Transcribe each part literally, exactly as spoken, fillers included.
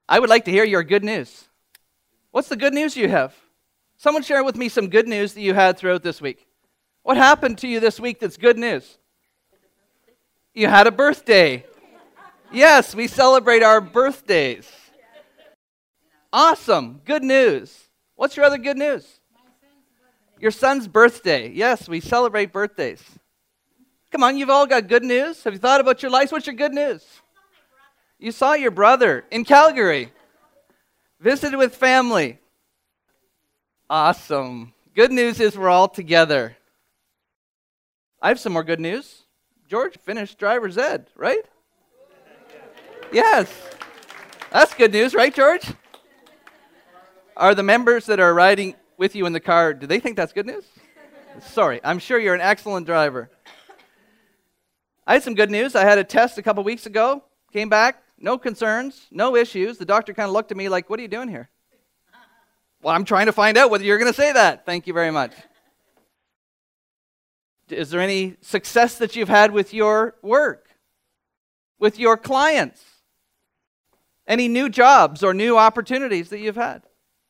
I would like to hear your good news. What's the good news you have? Someone share with me some good news that you had throughout this week. What happened to you this week that's good news? You had a birthday. Yes, we celebrate our birthdays. Awesome. Good news. What's your other good news? Your son's birthday. Yes, we celebrate birthdays. Come on, you've all got good news. Have you thought about your lives? What's your good news? You saw your brother in Calgary. Visited with family. Awesome. Good news is we're all together. I have some more good news. George finished driver's ed, right? Yes. That's good news, right, George? Are the members that are riding with you in the car, do they think that's good news? Sorry, I'm sure you're an excellent driver. I had some good news. I had a test a couple weeks ago, came back, no concerns, no issues. The doctor kind of looked at me like, what are you doing here? Well, I'm trying to find out whether you're going to say that. Thank you very much. Is there any success that you've had with your work, with your clients? Any new jobs or new opportunities that you've had?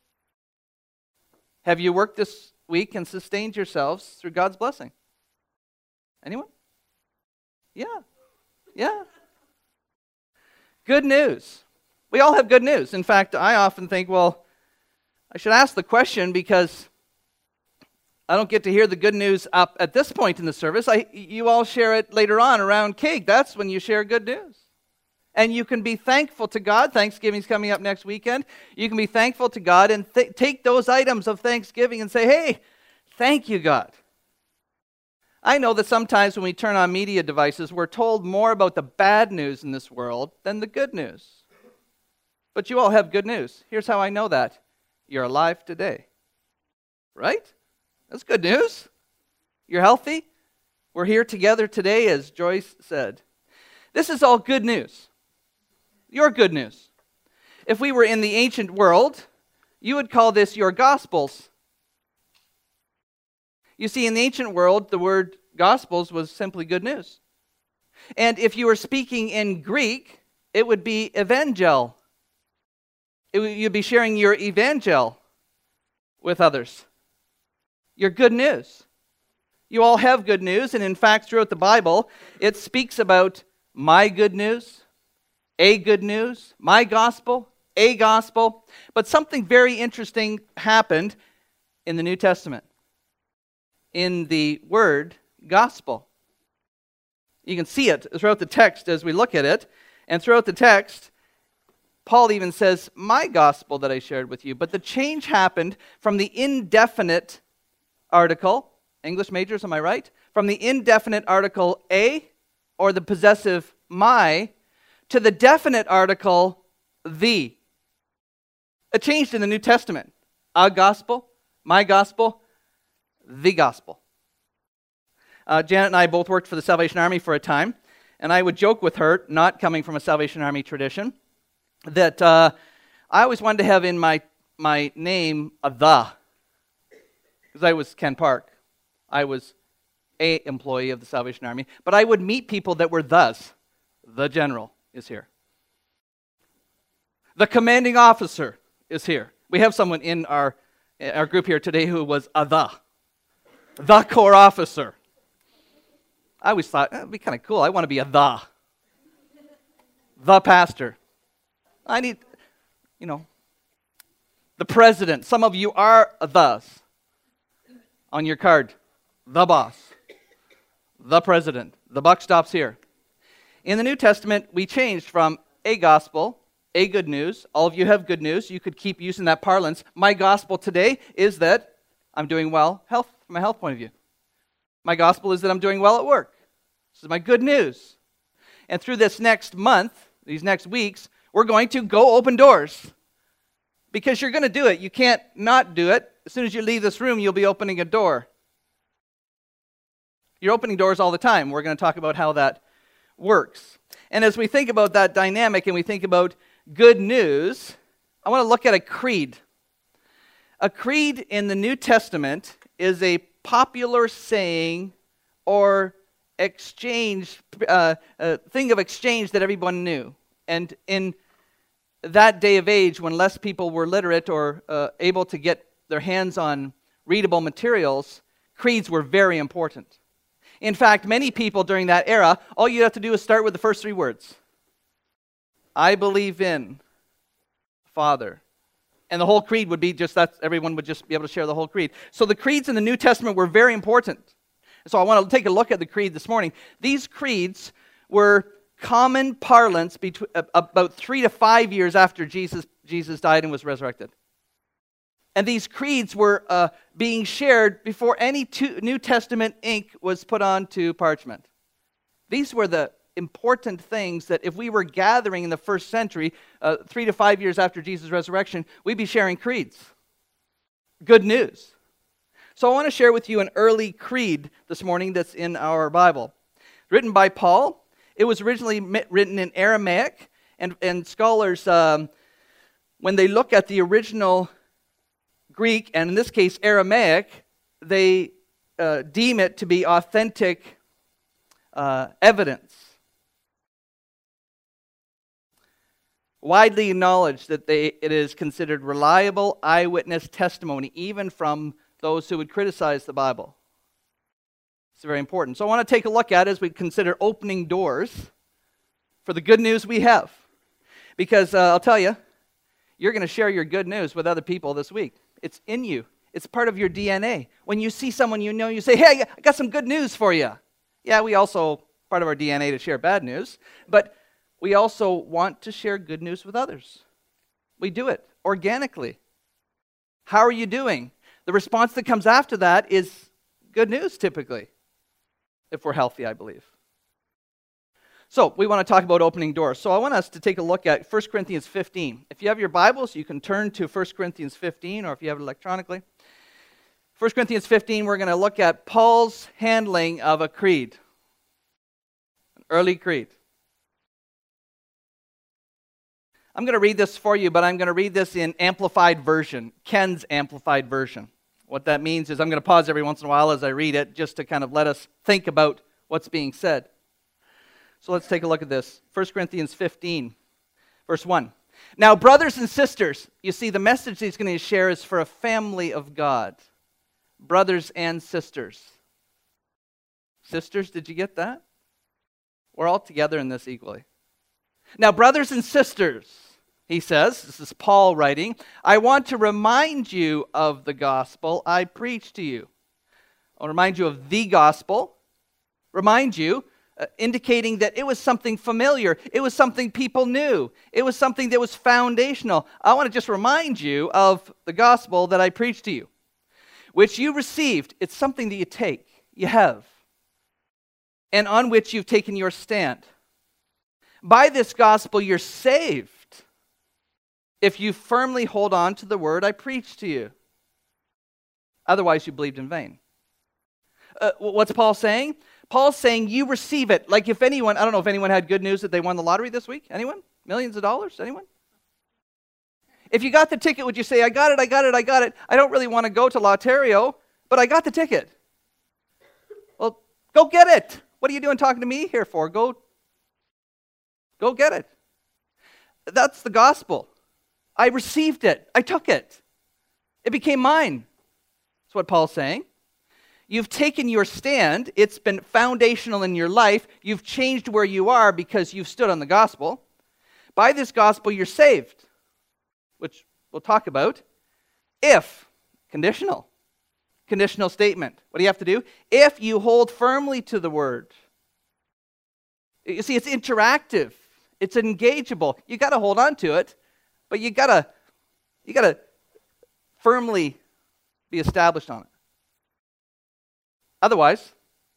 Have you worked this week and sustained yourselves through God's blessing? Anyone? Yeah. Yeah. Good news. We all have good news. In fact, I often think, well, I should ask the question because I don't get to hear the good news up at this point in the service. I, you all share it later on around cake. That's when you share good news. And you can be thankful to God. Thanksgiving's coming up next weekend. You can be thankful to God and th- take those items of thanksgiving and say, hey, thank you, God. I know that sometimes when we turn on media devices, we're told more about the bad news in this world than the good news. But you all have good news. Here's how I know that. You're alive today. Right? That's good news. You're healthy. We're here together today, as Joyce said. This is all good news. Your good news. If we were in the ancient world, you would call this your Gospels. You see, in the ancient world, the word Gospels was simply good news. And if you were speaking in Greek, it would be evangel. It would, you'd be sharing your evangel with others. Your good news. You all have good news, and in fact, throughout the Bible, it speaks about my good news, a good news, my gospel, a gospel. But something very interesting happened in the New Testament, in the word gospel. You can see it throughout the text as we look at it. And throughout the text, Paul even says, my gospel that I shared with you. But the change happened from the indefinite article, English majors, am I right? From the indefinite article a, or the possessive my, to the definite article the. It changed in the New Testament. A gospel, my gospel, the gospel. Uh, Janet and I both worked for the Salvation Army for a time, and I would joke with her, not coming from a Salvation Army tradition, that uh, I always wanted to have in my, my name a the, because I was Ken Park. I was a employee of the Salvation Army, but I would meet people that were thus. The general is here. The commanding officer is here. We have someone in our, our group here today who was a the. The corps officer. I always thought, eh, it'd be kind of cool. I want to be a the. The pastor. I need, you know, the president. Some of you are thus. On your card, the boss. The president. The buck stops here. In the New Testament, we changed from a gospel, a good news. All of you have good news. You could keep using that parlance. My gospel today is that I'm doing well health from a health point of view. My gospel is that I'm doing well at work. This is my good news. And through this next month, these next weeks, we're going to go open doors. Because you're going to do it. You can't not do it. As soon as you leave this room, you'll be opening a door. You're opening doors all the time. We're going to talk about how that works. And as we think about that dynamic and we think about good news, I want to look at a creed. A creed in the New Testament is a popular saying or exchange, uh, uh, thing of exchange that everyone knew. And in that day of age, when less people were literate or uh, able to get their hands on readable materials, creeds were very important. In fact, many people during that era, all you have to do is start with the first three words. I believe in Father. And the whole creed would be just that. Everyone would just be able to share the whole creed. So the creeds in the New Testament were very important. So I want to take a look at the creed this morning. These creeds were common parlance between, uh, about three to five years after Jesus, Jesus died and was resurrected. And these creeds were uh, being shared before any two, New Testament ink was put onto parchment. These were the important things that if we were gathering in the first century, uh, three to five years after Jesus' resurrection, we'd be sharing creeds. Good news. So I want to share with you an early creed this morning that's in our Bible. Written by Paul. It was originally written in Aramaic, and, and scholars, um, when they look at the original Greek, and in this case Aramaic, they uh, deem it to be authentic uh, evidence. Widely acknowledged that they, it is considered reliable eyewitness testimony, even from those who would criticize the Bible. It's very important. So I want to take a look at it as we consider opening doors for the good news we have. Because uh, I'll tell you, you're going to share your good news with other people this week. It's in you. It's part of your D N A. When you see someone you know, you say, hey, I got some good news for you. Yeah, we also, part of our D N A to share bad news, but we also want to share good news with others. We do it organically. How are you doing? The response that comes after that is good news, typically, if we're healthy, I believe. So we want to talk about opening doors. So I want us to take a look at First Corinthians fifteen. If you have your Bibles, you can turn to First Corinthians fifteen, or if you have it electronically. First Corinthians fifteen, we're going to look at Paul's handling of a creed, an early creed. I'm going to read this for you, but I'm going to read this in Amplified Version, Ken's Amplified Version. What that means is I'm going to pause every once in a while as I read it, just to kind of let us think about what's being said. So let's take a look at this. First Corinthians fifteen, verse one. Now, brothers and sisters, you see, the message he's going to share is for a family of God. Brothers and sisters. Sisters, did you get that? We're all together in this equally. Now, brothers and sisters, he says, this is Paul writing, I want to remind you of the gospel I preached to you. I'll remind you of the gospel. Remind you, uh, indicating that it was something familiar. It was something people knew. It was something that was foundational. I want to just remind you of the gospel that I preached to you, which you received. It's something that you take, you have, and on which you've taken your stand. By this gospel you're saved if you firmly hold on to the word I preached to you. Otherwise you believed in vain. Uh, what's Paul saying? Paul's saying you receive it. Like if anyone, I don't know if anyone had good news that they won the lottery this week. Anyone? Millions of dollars? Anyone? If you got the ticket, would you say, I got it, I got it, I got it. I don't really want to go to Lotterio, but I got the ticket. Well, go get it. What are you doing talking to me here for? Go, go get it. That's the gospel. I received it. I took it. It became mine. That's what Paul's saying. You've taken your stand. It's been foundational in your life. You've changed where you are because you've stood on the gospel. By this gospel, you're saved, which we'll talk about. If, conditional, conditional statement. What do you have to do? If you hold firmly to the word. You see, it's interactive. It's engageable. You got to hold on to it, but you got to you got to firmly be established on it. Otherwise,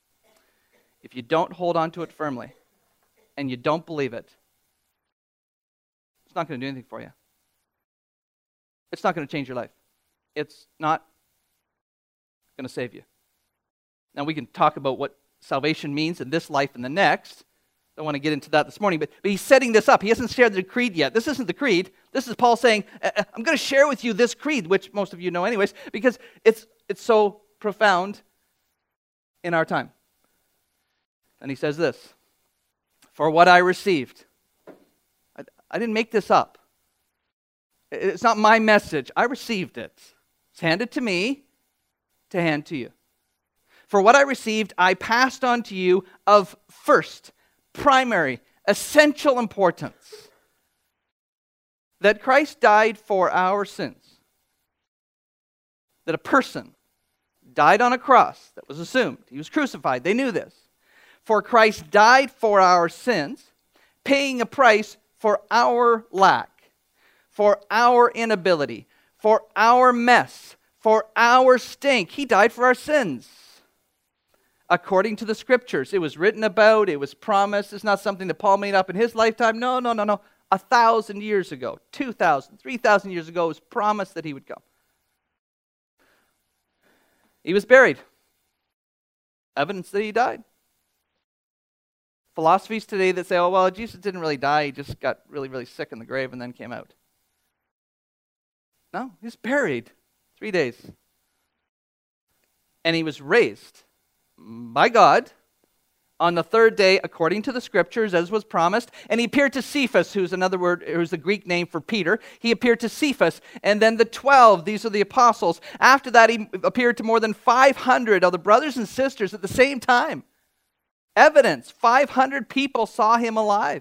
if you don't hold on to it firmly and you don't believe it, it's not going to do anything for you. It's not going to change your life. It's not going to save you. Now, we can talk about what salvation means in this life and the next. I don't want to get into that this morning, but, but he's setting this up. He hasn't shared the creed yet. This isn't the creed. This is Paul saying, I'm going to share with you this creed, which most of you know anyways, because it's it's so profound in our time. And he says this, for what I received, I, I didn't make this up. It's not my message. I received it. It's handed to me to hand to you. For what I received, I passed on to you of first, primary, essential importance. That Christ died for our sins. That a person died on a cross. That was assumed. He was crucified. They knew this. For Christ died for our sins, paying a price for our lack, for our inability, for our mess, for our stink. He died for our sins. According to the Scriptures, it was written about, it was promised. It's not something that Paul made up in his lifetime. No, no, no, no. A thousand years ago, two thousand, three thousand years ago, it was promised that he would come. He was buried. Evidence that he died. Philosophies today that say, oh, well, Jesus didn't really die. He just got really, really sick in the grave and then came out. No, he was buried three days. And he was raised by God on the third day, according to the Scriptures, as was promised. And he appeared to Cephas, who's another word, who's the Greek name for Peter. He appeared to Cephas, and then the twelve, these are the apostles. After that, he appeared to more than five hundred of the brothers and sisters at the same time. Evidence, five hundred people saw him alive.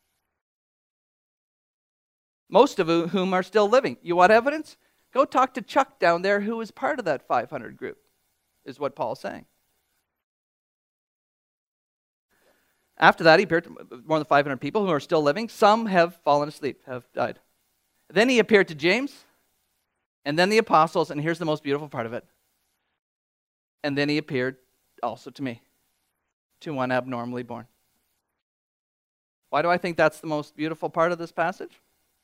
Most of whom are still living. You want evidence? Go talk to Chuck down there, who was part of that five hundred group, is what Paul's saying. After that, he appeared to more than five hundred people who are still living. Some have fallen asleep, have died. Then he appeared to James, and then the apostles, and here's the most beautiful part of it. And then he appeared also to me, to one abnormally born. Why do I think that's the most beautiful part of this passage?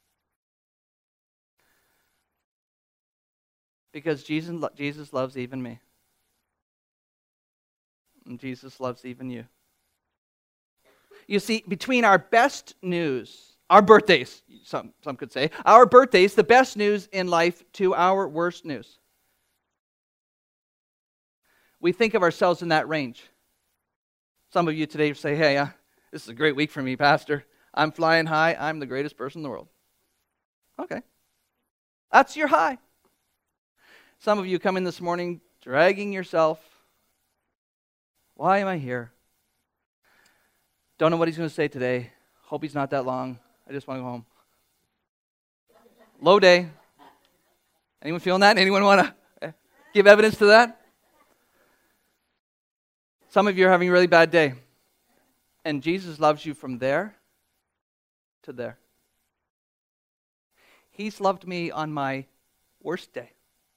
Because Jesus, Jesus loves even me. And Jesus loves even you. You see, between our best news, our birthdays, some, some could say, our birthdays, the best news in life, to our worst news. We think of ourselves in that range. Some of you today say, hey, uh, this is a great week for me, Pastor. I'm flying high. I'm the greatest person in the world. Okay. That's your high. Some of you come in this morning dragging yourself. Why am I here? Don't know what he's going to say today. Hope he's not that long. I just want to go home. Low day. Anyone feeling that? Anyone want to give evidence to that? Some of you are having a really bad day. And Jesus loves you from there to there. He's loved me on my worst day.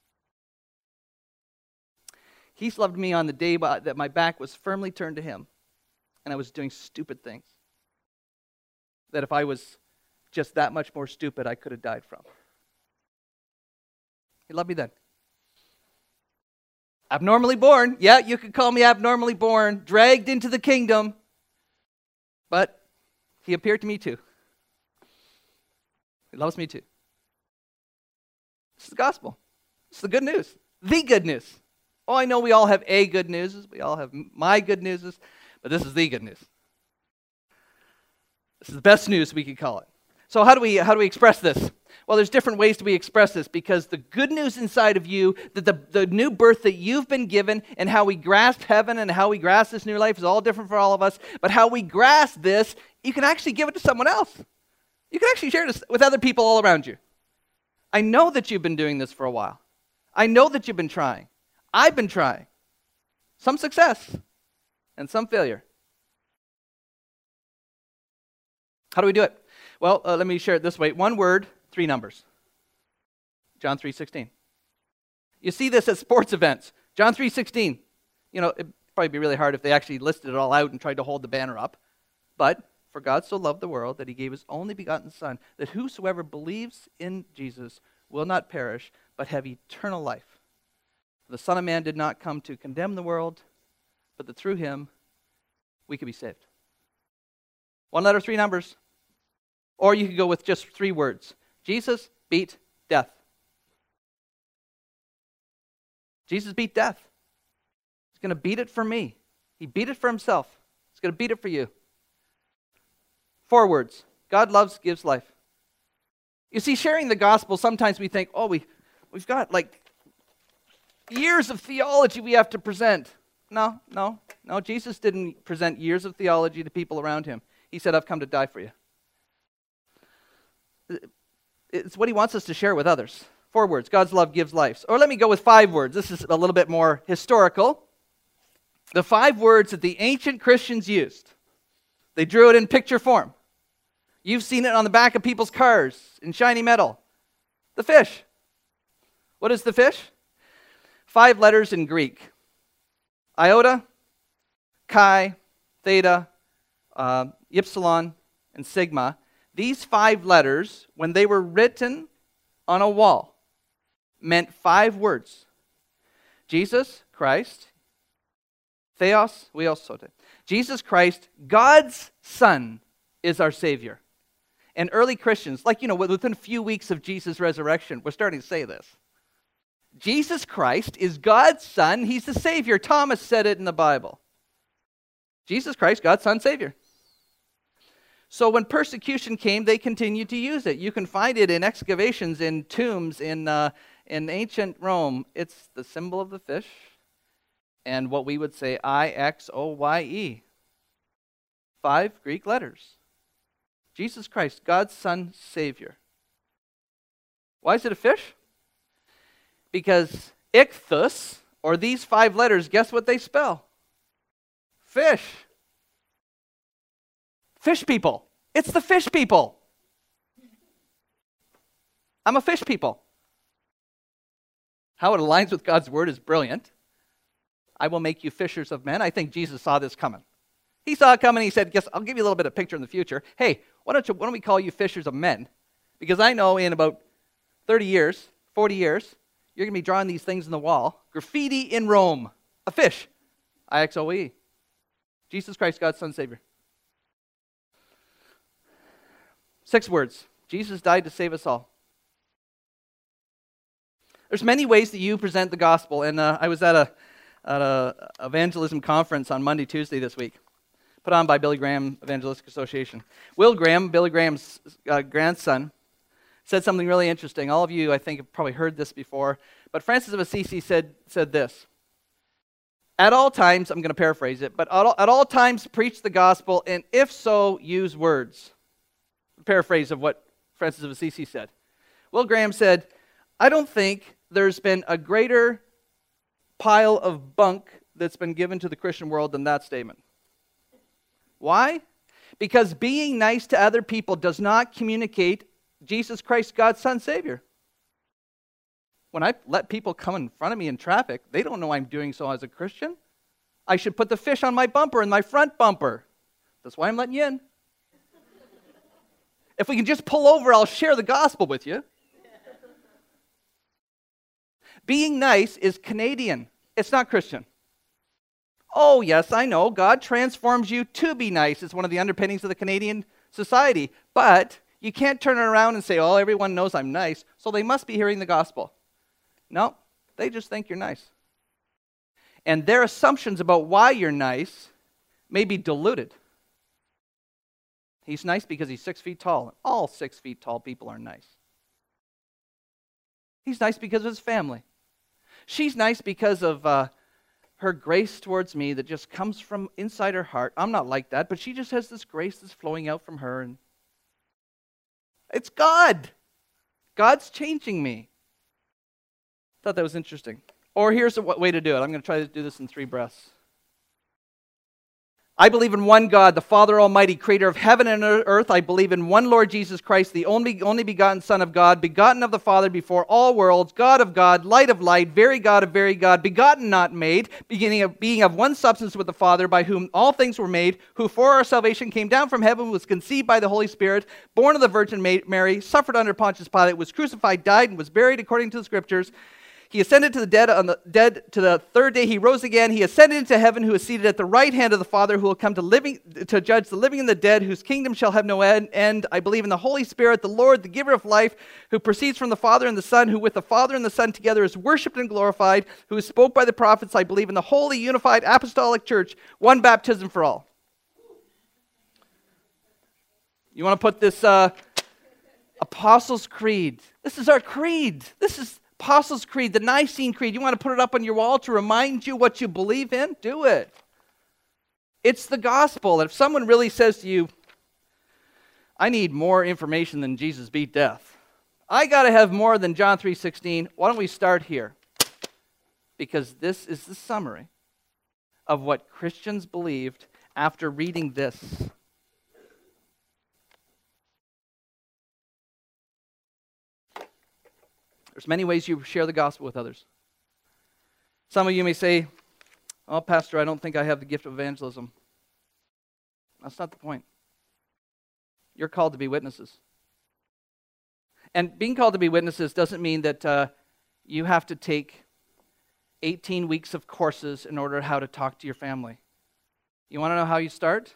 He's loved me on the day that my back was firmly turned to him. And I was doing stupid things that if I was just that much more stupid, I could have died from. He loved me then. Abnormally born. Yeah, you could call me abnormally born. Dragged into the kingdom. But he appeared to me too. He loves me too. This is the gospel. This is the good news. The good news. Oh, I know we all have a good news. We all have my good news. But this is the good news. This is the best news we could call it. So how do we how do we express this? Well, there's different ways to we express this, because the good news inside of you, that the, the new birth that you've been given, and how we grasp heaven and how we grasp this new life is all different for all of us. But how we grasp this, you can actually give it to someone else. You can actually share this with other people all around you. I know that you've been doing this for a while. I know that you've been trying. I've been trying. Some success and some failure. How do we do it? Well, uh, let me share it this way. One word, three numbers. John three sixteen. You see this at sports events. John three sixteen. You know, it'd probably be really hard if they actually listed it all out and tried to hold the banner up. But, for God so loved the world that he gave his only begotten Son, that whosoever believes in Jesus will not perish, but have eternal life. The Son of Man did not come to condemn the world, but that through him we could be saved. One letter, three numbers. Or you could go with just three words. Jesus beat death. Jesus beat death. He's going to beat it for me. He beat it for himself. He's going to beat it for you. Four words. God loves, gives life. You see, sharing the gospel, sometimes we think, oh, we, we've got like years of theology we have to present. No, no, no. Jesus didn't present years of theology to people around him. He said, I've come to die for you. It's what he wants us to share with others. Four words. God's love gives life. Or let me go with five words. This is a little bit more historical. The five words that the ancient Christians used. They drew it in picture form. You've seen it on the back of people's cars in shiny metal. The fish. What is the fish? Five letters in Greek. Iota, chi, theta, uh, epsilon, and sigma. These five letters, when they were written on a wall, meant five words. Jesus Christ, Theos, Weos, Sote. Jesus Christ, God's Son, is our Savior. And early Christians, like, you know, within a few weeks of Jesus' resurrection, we're starting to say this. Jesus Christ is God's Son. He's the Savior. Thomas said it in the Bible. Jesus Christ, God's Son, Savior. So when persecution came, they continued to use it. You can find it in excavations, in tombs, in, uh, in ancient Rome. It's the symbol of the fish and what we would say I X O Y E. Five Greek letters. Jesus Christ, God's Son, Savior. Why is it a fish? Because ichthus, or these five letters, guess what they spell? Fish. Fish people. It's the fish people. I'm a fish people. How it aligns with God's word is brilliant. I will make you fishers of men. I think Jesus saw this coming. He saw it coming. He said, "Guess I'll give you a little bit of picture in the future. Hey, why don't you? Why don't we call you fishers of men? Because I know in about thirty years, forty years, you're going to be drawing these things on the wall. Graffiti in Rome. A fish. I X O E. Jesus Christ, God's Son, Savior. Six words. Jesus died to save us all. There's many ways that you present the gospel, and uh, I was at a at a evangelism conference on Monday, Tuesday this week, put on by Billy Graham Evangelistic Association. Will Graham, Billy Graham's uh, grandson, said something really interesting. All of you, I think, have probably heard this before, but Francis of Assisi said said this. At all times, I'm going to paraphrase it, but at all, at all times preach the gospel, and if so, use words. Paraphrase of what Francis of Assisi said. Will Graham said, I don't think there's been a greater pile of bunk that's been given to the Christian world than that statement. Why? Because being nice to other people does not communicate Jesus Christ, God's Son, Savior. When I let people come in front of me in traffic, they don't know I'm doing so as a Christian. I should put the fish on my bumper, in my front bumper. That's why I'm letting you in. If we can just pull over, I'll share the gospel with you. Being nice is Canadian. It's not Christian. Oh, yes, I know. God transforms you to be nice. It's one of the underpinnings of the Canadian society. But you can't turn it around and say, oh, everyone knows I'm nice, so they must be hearing the gospel. No, they just think you're nice. And their assumptions about why you're nice may be diluted. He's nice because he's six feet tall. All six feet tall people are nice. He's nice because of his family. She's nice because of uh, her grace towards me that just comes from inside her heart. I'm not like that, but she just has this grace that's flowing out from her. And it's God. God's changing me. Thought that was interesting. Or here's a way to do it. I'm going to try to do this in three breaths. I believe in one God, the Father Almighty, creator of heaven and earth. I believe in one Lord Jesus Christ, the only, only begotten Son of God, begotten of the Father before all worlds, God of God, light of light, very God of very God, begotten not made, beginning of being of one substance with the Father, by whom all things were made, who for our salvation came down from heaven, was conceived by the Holy Spirit, born of the Virgin Mary, suffered under Pontius Pilate, was crucified, died, and was buried according to the Scriptures. He ascended to the dead on the dead to the third day. He rose again. He ascended into heaven, who is seated at the right hand of the Father, who will come to living to judge the living and the dead, whose kingdom shall have no end. I believe in the Holy Spirit, the Lord, the giver of life, who proceeds from the Father and the Son, who with the Father and the Son together is worshipped and glorified, who spoke by the prophets. I believe in the holy, unified, apostolic church, one baptism for all. You want to put this uh, Apostles' Creed. This is our creed. This is Apostles' Creed, the Nicene Creed. You want to put it up on your wall to remind you what you believe in? Do it. It's the gospel. And if someone really says to you, I need more information than Jesus beat death, I got to have more than John three sixteen, why don't we start here? Because this is the summary of what Christians believed after reading this. There's many ways you share the gospel with others. Some of you may say, oh, Pastor, I don't think I have the gift of evangelism. That's not the point. You're called to be witnesses. And being called to be witnesses doesn't mean that uh, you have to take eighteen weeks of courses in order how to talk to your family. You want to know how you start?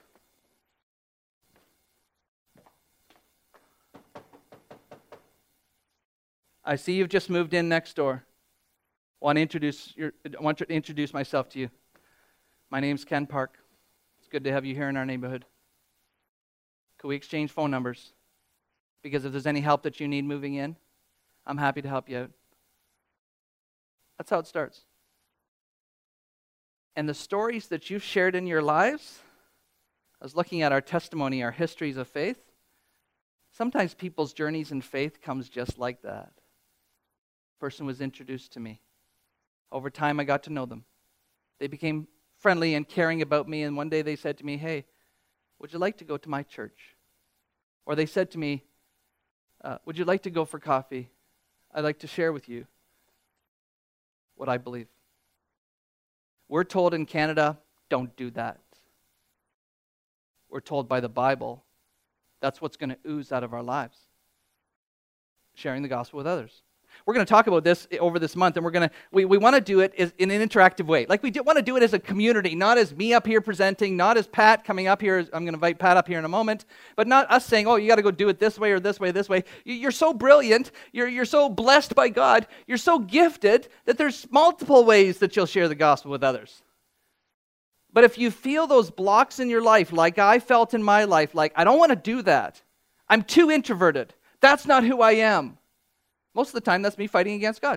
I see you've just moved in next door. Want to introduce your, I want to introduce myself to you. My name's Ken Park. It's good to have you here in our neighborhood. Could we exchange phone numbers? Because if there's any help that you need moving in, I'm happy to help you out. That's how it starts. And the stories that you've shared in your lives, I was looking at our testimony, our histories of faith. Sometimes people's journeys in faith comes just like that. Person was introduced to me. Over time, I got to know them. They became friendly and caring about me, and one day they said to me, hey, would you like to go to my church? Or they said to me, uh, would you like to go for coffee? I'd like to share with you what I believe. We're told in Canada, don't do that. We're told by the Bible, that's what's going to ooze out of our lives. Sharing the gospel with others. We're going to talk about this over this month, and we're going to we, we want to do it in an interactive way. Like we do, want to do it as a community, not as me up here presenting, not as Pat coming up here. I'm going to invite Pat up here in a moment, but not us saying, oh, you got to go do it this way or this way, this way. You're so brilliant. You're, you're so blessed by God. You're so gifted that there's multiple ways that you'll share the gospel with others. But if you feel those blocks in your life, like I felt in my life, like I don't want to do that. I'm too introverted. That's not who I am. Most of the time, that's me fighting against God.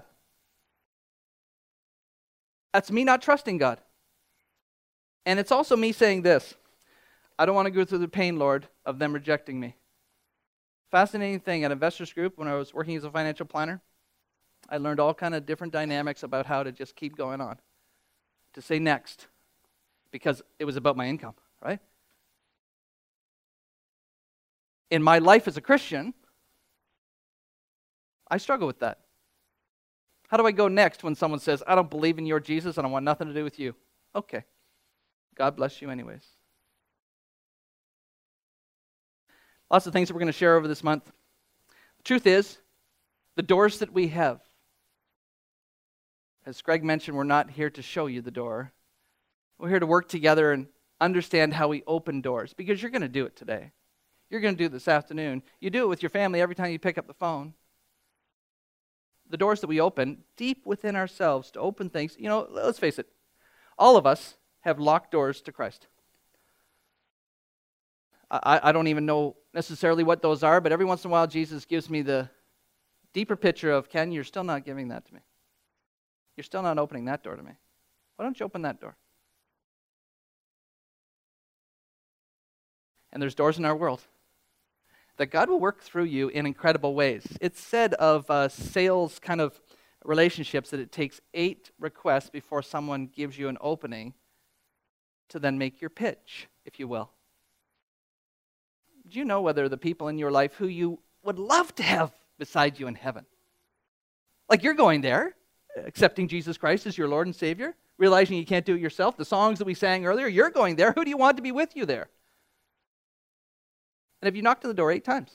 That's me not trusting God. And it's also me saying this, I don't want to go through the pain, Lord, of them rejecting me. Fascinating thing at Investors Group, when I was working as a financial planner, I learned all kind of different dynamics about how to just keep going on, to say next, because it was about my income, right? In my life as a Christian, I struggle with that. How do I go next when someone says, I don't believe in your Jesus and I want nothing to do with you? Okay. God bless you anyways. Lots of things that we're going to share over this month. The truth is, the doors that we have, as Greg mentioned, we're not here to show you the door. We're here to work together and understand how we open doors, because you're going to do it today. You're going to do it this afternoon. You do it with your family every time you pick up the phone. The doors that we open deep within ourselves to open things, you know, let's face it, all of us have locked doors to Christ. I, I don't even know necessarily what those are, but every once in a while Jesus gives me the deeper picture of, Ken, you're still not giving that to me. You're still not opening that door to me. Why don't you open that door? And there's doors in our world that God will work through you in incredible ways. It's said of uh, sales kind of relationships that it takes eight requests before someone gives you an opening to then make your pitch, if you will. Do you know whether the people in your life who you would love to have beside you in heaven, like you're going there, accepting Jesus Christ as your Lord and Savior, realizing you can't do it yourself, the songs that we sang earlier, you're going there. Who do you want to be with you there? And have you knocked on the door eight times?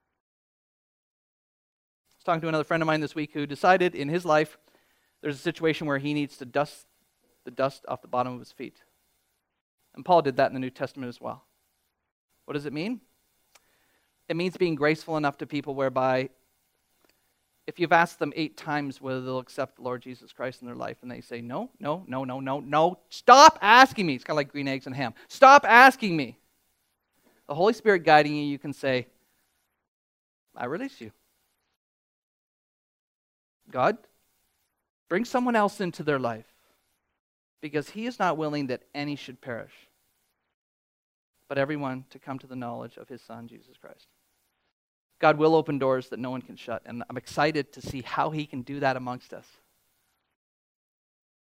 I was talking to another friend of mine this week who decided in his life there's a situation where he needs to dust the dust off the bottom of his feet. And Paul did that in the New Testament as well. What does it mean? It means being graceful enough to people whereby if you've asked them eight times whether they'll accept the Lord Jesus Christ in their life and they say, no, no, no, no, no, no, stop asking me. It's kind of like green eggs and ham. Stop asking me. The Holy Spirit guiding you, you can say, I release you. God, bring someone else into their life, because he is not willing that any should perish, but everyone to come to the knowledge of his Son, Jesus Christ. God will open doors that no one can shut, and I'm excited to see how he can do that amongst us.